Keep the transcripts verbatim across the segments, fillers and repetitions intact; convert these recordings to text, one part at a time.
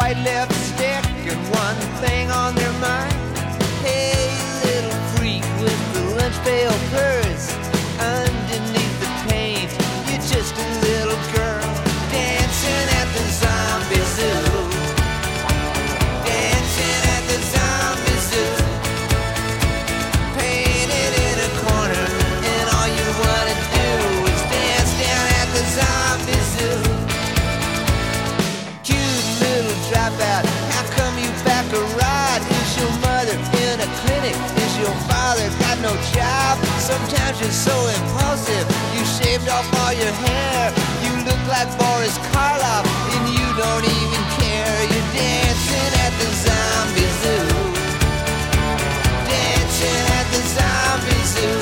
white lipstick and one thing on their mind. Hey, little freak with the lunch pail purse, underneath the paint, you're just a little girl dancing at the zombie zoo. Dancing at the zombie zoo. Painted in a corner, and all you wanna do is dance down at the zombie zoo. Cute little dropout, how come you back a ride? Is your mother in a clinic? Is your father got no job? Sometimes you're so impulsive, you shaved off all your hair. You look like Boris Karloff, and you don't even care. You're dancing at the zombie zoo. Dancing at the zombie zoo.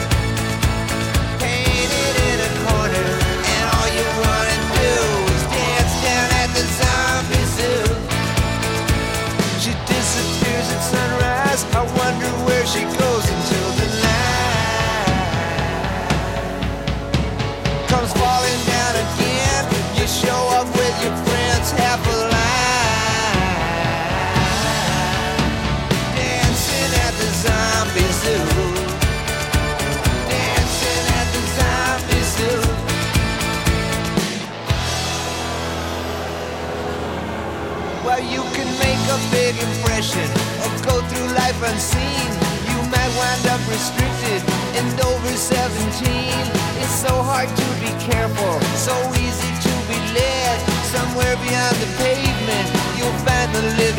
Painted in a corner, and all you wanna do is dance down at the zombie zoo. She disappears at sunrise, I wonder where she goes until the night comes falling down again. You show up with your friends half alive, dancing at the zombie zoo. Dancing at the zombie zoo. Well, you can make a big impression or go through life unseen. You might wind up restricted and over seventeen. It's so hard to be careful, so easy to be led. Somewhere beyond the pavement, you'll find the living